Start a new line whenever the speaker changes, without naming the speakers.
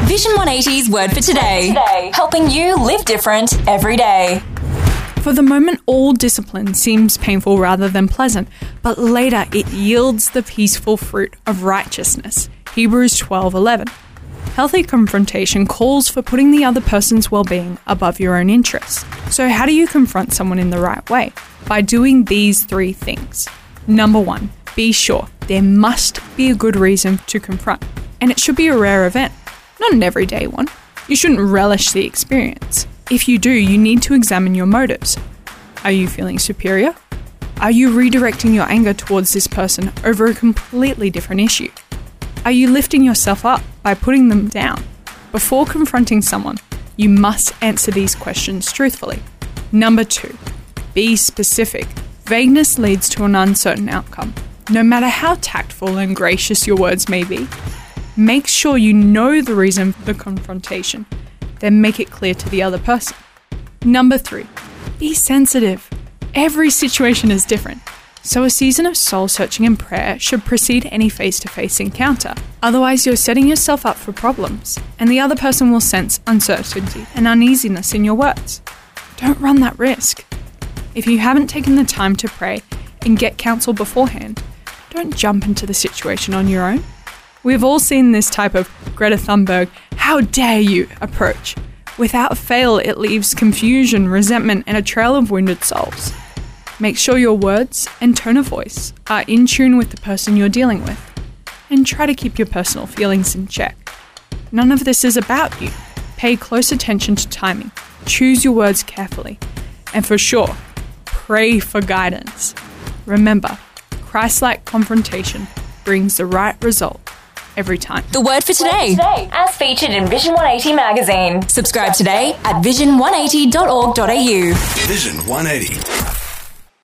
Vision 180's Word for Today. Helping you live different every day.
For the moment, all discipline seems painful rather than pleasant, but later it yields the peaceful fruit of righteousness. Hebrews 12:11. Healthy confrontation calls for putting the other person's well-being above your own interests. So how do you confront someone in the right way? By doing these 3 things. Number 1, be sure there must be a good reason to confront, and it should be a rare event, not an everyday one. You shouldn't relish the experience. If you do, you need to examine your motives. Are you feeling superior? Are you redirecting your anger towards this person over a completely different issue? Are you lifting yourself up by putting them down? Before confronting someone, you must answer these questions truthfully. Number 2, be specific. Vagueness leads to an uncertain outcome. No matter how tactful and gracious your words may be, make sure you know the reason for the confrontation, then make it clear to the other person. Number 3, be sensitive. Every situation is different, so a season of soul-searching and prayer should precede any face-to-face encounter. Otherwise, you're setting yourself up for problems, and the other person will sense uncertainty and uneasiness in your words. Don't run that risk. If you haven't taken the time to pray and get counsel beforehand, don't jump into the situation on your own. We've all seen this type of Greta Thunberg, how dare you approach. Without fail, it leaves confusion, resentment, and a trail of wounded souls. Make sure your words and tone of voice are in tune with the person you're dealing with, and try to keep your personal feelings in check. None of this is about you. Pay close attention to timing, choose your words carefully, and for sure, pray for guidance. Remember, Christ-like confrontation brings the right result every time.
The Word for Today, as featured in Vision 180 magazine. Subscribe today at vision180.org.au.
Vision 180.